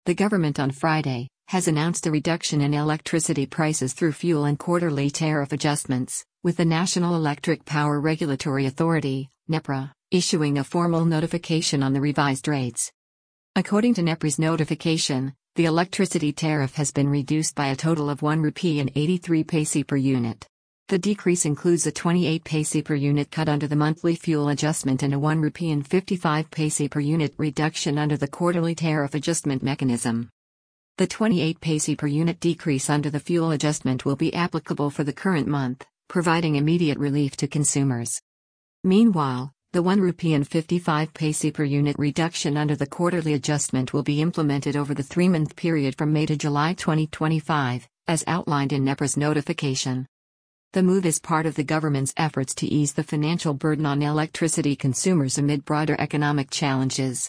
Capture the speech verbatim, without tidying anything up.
The government on Friday has announced a reduction in electricity prices through fuel and quarterly tariff adjustments, with the National Electric Power Regulatory Authority, NEPRA, issuing a formal notification on the revised rates. According to NEPRA's notification, the electricity tariff has been reduced by a total of one rupee and eighty-three paise per unit. The decrease includes a twenty-eight paise per unit cut under the monthly fuel adjustment and a one rupee and fifty-five paise per unit reduction under the quarterly tariff adjustment mechanism. The twenty-eight paise per unit decrease under the fuel adjustment will be applicable for the current month, providing immediate relief to consumers. Meanwhile, the one rupee and fifty-five paise per unit reduction under the quarterly adjustment will be implemented over the three-month period from May to July twenty twenty-five, as outlined in NEPRA's notification. The move is part of the government's efforts to ease the financial burden on electricity consumers amid broader economic challenges.